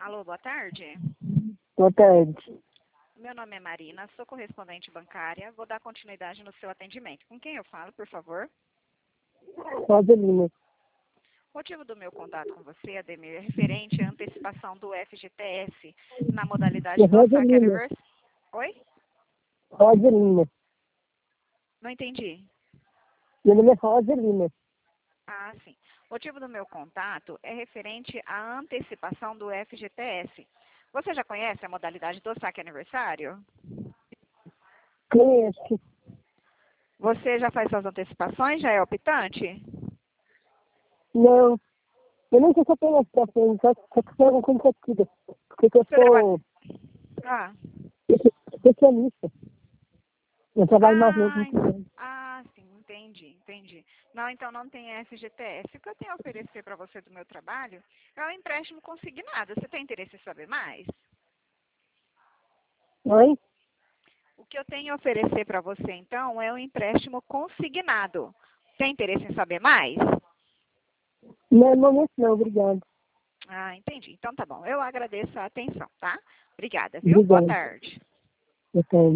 Alô, boa tarde. Boa tarde. Meu nome é Marina, sou correspondente bancária. Vou dar continuidade no seu atendimento. Com quem eu falo, por favor? Rosalina. O motivo do meu contato com você, Ademir, é referente à antecipação do FGTS na modalidade do saque Rosalina. aniversário. Oi? Rosalina. Não entendi. Meu nome é Rosalina. Ah, sim. O motivo do meu contato é referente à antecipação do FGTS. Você já conhece a modalidade do saque aniversário? Conheço. Você já faz suas antecipações? Já é optante? Não. Eu não sei se eu tenho essa frente, só que foi alguma coisa parecida. Porque eu Você trabalha... sou Ah, especialista. Eu trabalho mais novo ah, que eu. sim, entendi. Não, então não tem FGTS. O que eu tenho a oferecer para você do meu trabalho é um empréstimo consignado. Você tem interesse em saber mais? Oi? O que eu tenho a oferecer para você, então, é um empréstimo consignado. Tem interesse em saber mais? Não, no momento não, obrigado. Ah, entendi. Então tá bom. Eu agradeço a atenção, tá? Obrigada, viu? Boa Obrigado. tarde. Boa tarde.